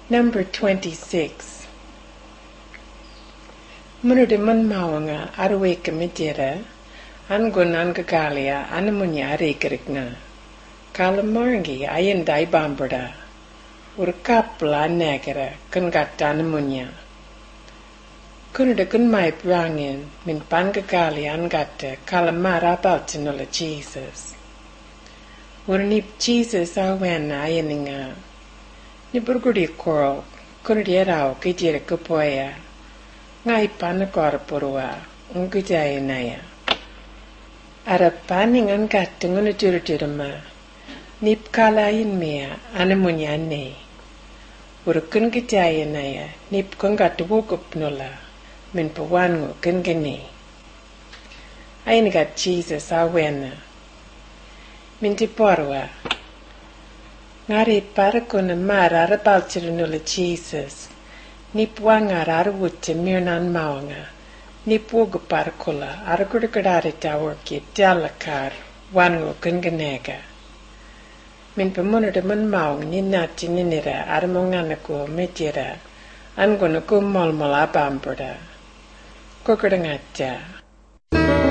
Number 26. Munude mun mawanga arweka mitjera, angun angagalia anamunya arekerikna. Kalamarngi ayen dai bamberda. Urkapla negera kengata anamunya. Kunude kun mai brangin min pangagali angata kalamara baltinola Jesus. Urnip Jesus awena ayeninga. Ni burgudi korol, kunude erao kijere kupoya. Ngai pana korporua, ungujayanaya. Ara paning angata ngunuturutuma. Nip kalayin mea anamunya ne. Urukun gijayanaya, nip kungata wukupnula. Min pawango kengene. Ayin gat Jesus awena. Min tiporwa. Ngari parakuna mara arabalchirinula Jesus. Nip wanga arawutte mirnan mawanga. Nip wugu parakula aragurgadari tawarki dalakar wango kengenega. Min pamunada mun mawang ninati ninira aramonganaku mitira. Angona ku molmola bamberda. Kukurangata.